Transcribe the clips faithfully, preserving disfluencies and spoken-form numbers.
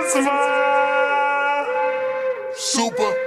Super.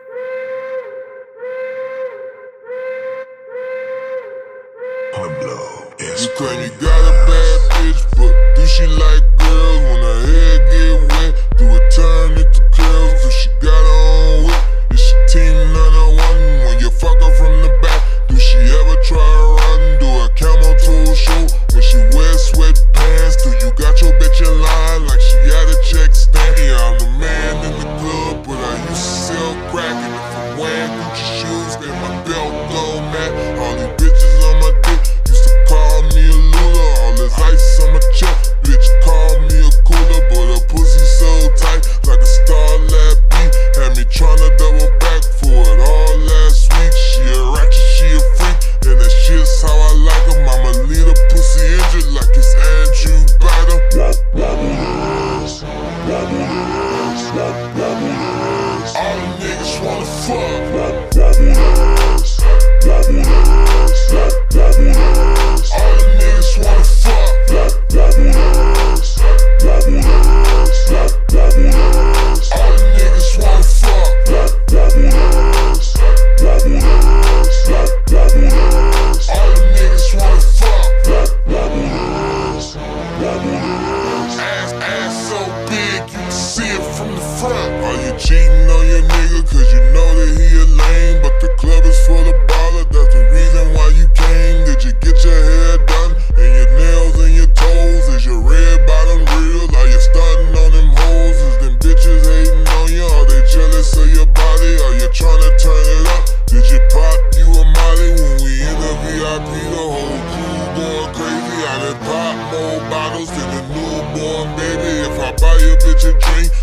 Pablo is You claim you got a bad bitch, but do she like girls? When her hair get wet, do it turn into curls? Do she got her own whip? Is she team none of one? When you fuck her from the back, do she ever try to run? Do a camel toe show when she wears sweatpants? Do you got your bitch in line like she at a check stand? Yeah, I'm the man in the club, but I used to sell crack. And if I'm wearing Gucci shoes, then my belt go mad. All these bitches on my dick used to call me a Lula. All this ice on my chest, bitch call me a cooler. But her pussy so tight, like a Starlab beat. Had me tryna double back for it all last week. She a ratchet, she a freak, and that shit's how I like her. Mama leave the pussy injured like it's Andrew Biden. wobble ass, wobble ass, wobble ass. All the niggas wanna fuck. Wobble ass, wobble ass, wobble ass. All the niggas wanna fuck. Wobble ass, wobble ass, wobble ass. All the niggas wanna fuck. Wobble ass, wobble ass, wobble ass. All the niggas wanna fuck. Wobble ass, wobble ass. Ass, ass so big you can see it from the front. Are you cheating on your nigga cause you know that he a lame? But the club is full of ballers, that's the reason why you came. Did you get your hair done? And your nails and your toes? Is your red bottom real? Are you stunting on them hoes? Is them bitches hating on you? Are they jealous of your body? Are you tryna turn it up? Did you pop you a molly when we in the V I P? The whole crew going crazy. I done pop more bottles than a newborn baby. If I buy your bitch a drink,